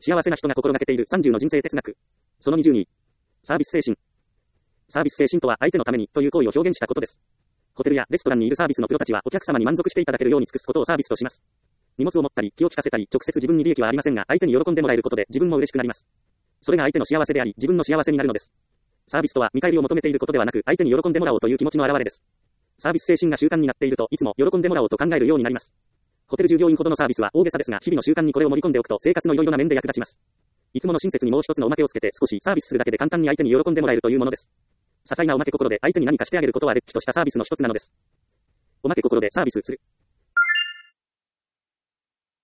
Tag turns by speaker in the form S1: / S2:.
S1: 幸せな人が心がけている30の人生哲学。その20に、サービス精神。サービス精神とは相手のためにという行為を表現したことです。ホテルやレストランにいるサービスのプロたちはお客様に満足していただけるように尽くすことをサービスとします。荷物を持ったり気を利かせたり直接自分に利益はありませんが相手に喜んでもらえることで自分も嬉しくなります。それが相手の幸せであり自分の幸せになるのです。サービスとは見返りを求めていることではなく相手に喜んでもらおうという気持ちの表れです。サービス精神が習慣になっているといつも喜んでもらおうと考えるようになります。ホテル従業員ほどのサービスは大げさですが日々の習慣にこれを盛り込んでおくと生活のいろいろな面で役立ちます。いつもの親切にもう一つのおまけをつけて少しサービスするだけで簡単に相手に喜んでもらえるというものです。些細なおまけ心で相手に何かしてあげることはれっきとしたサービスの一つなのです。おまけ心でサービスする。